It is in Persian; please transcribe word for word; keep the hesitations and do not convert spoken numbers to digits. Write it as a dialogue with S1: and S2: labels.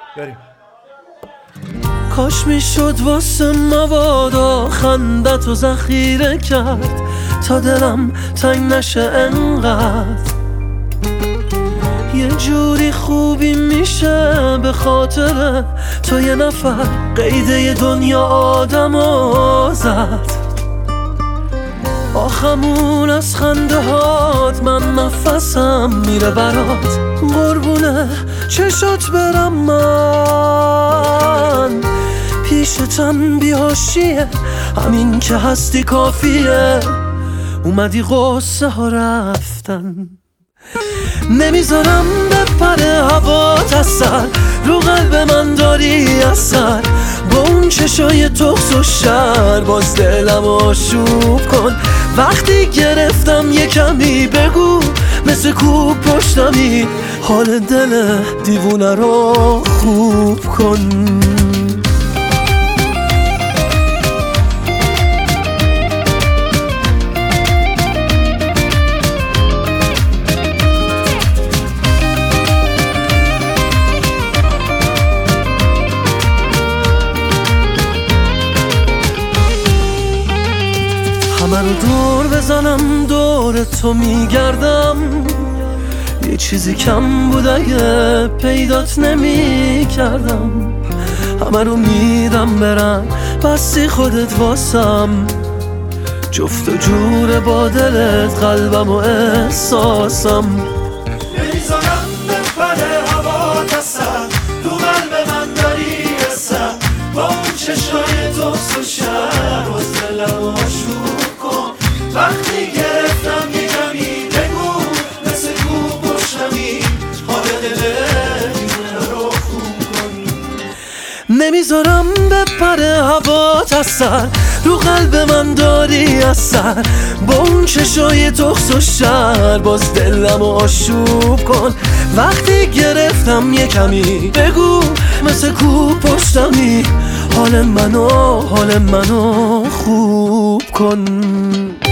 S1: بریم.
S2: کاش میشد واسه مبادا خندت و ذخیره کرد تا دلم تنگ نشه انقدر. یه جوری خوبی میشه به خاطر تو یه نفر قیده دنیا آدمو زد. آخمون از خنده هات من نفسم میره برات، قربونه چشات برم من. پیشتم بیهاشیه همین که هستی کافیه، اومدی غصه ها رفتن. نمیذارم بپره هوات از سر، رو قلب من داری اثر. با اون چشای تخس و شر باز دلم آشوب کن. وقتی گرفتم یه کمی بگو مثل کوب پشتمی، حال دل دیوونه رو خوب کن. همه رو دور بزنم دور تو میگردم، یه چیزی کم بود اگه پیدات نمی کردم. همه رو میدم برم بستی خودت واسم، جفت و جور با دلت قلبم و احساسم.
S3: نمیذارم بپره هوات از سر، رو قلب من داری اثر. با اون چشای تخس و شر باز دلم آشوب کن. وقتی گرفتم یه کمی بگو مثل کوب پشتمی، حال دل دیوونه رو خوب کن.
S2: نمیذارم بپره هوات از سر، رو قلب من داری اثر. با اون چشای تخس و شر باز دلم آشوب کن. وقتی گرفتم یه کمی بگو مثل کوب پشتمی، حال منو حال منو خوب کن.